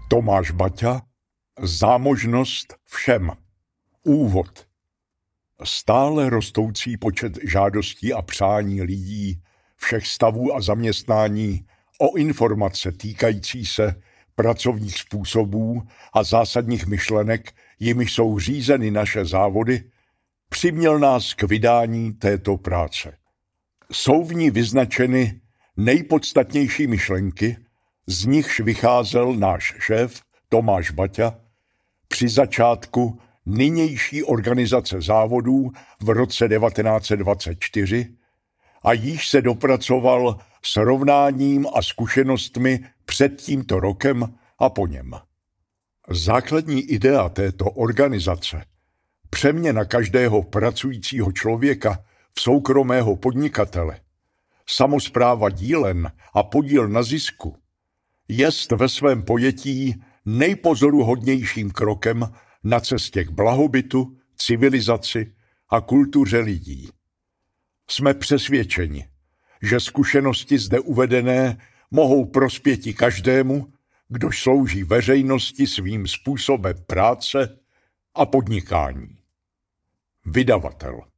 Tomáš Baťa, Zámožnost všem. Úvod. Stále rostoucí počet žádostí a přání lidí všech stavů a zaměstnání o informace týkající se pracovních způsobů a zásadních myšlenek, jimiž jsou řízeny naše závody, přiměl nás k vydání této práce. Jsou v ní vyznačeny nejpodstatnější myšlenky, z nichž vycházel náš šéf Tomáš Baťa při začátku nynější organizace závodů v roce 1924 a již se dopracoval srovnáním a zkušenostmi před tímto rokem a po něm. Základní idea této organizace, přeměna každého pracujícího člověka v soukromého podnikatele, samospráva dílen a podíl na zisku, jest ve svém pojetí nejpozoruhodnějším krokem na cestě k blahobytu, civilizaci a kultuře lidí. Jsme přesvědčeni, že zkušenosti zde uvedené mohou prospěti každému, kdož slouží veřejnosti svým způsobem práce a podnikání. Vydavatel.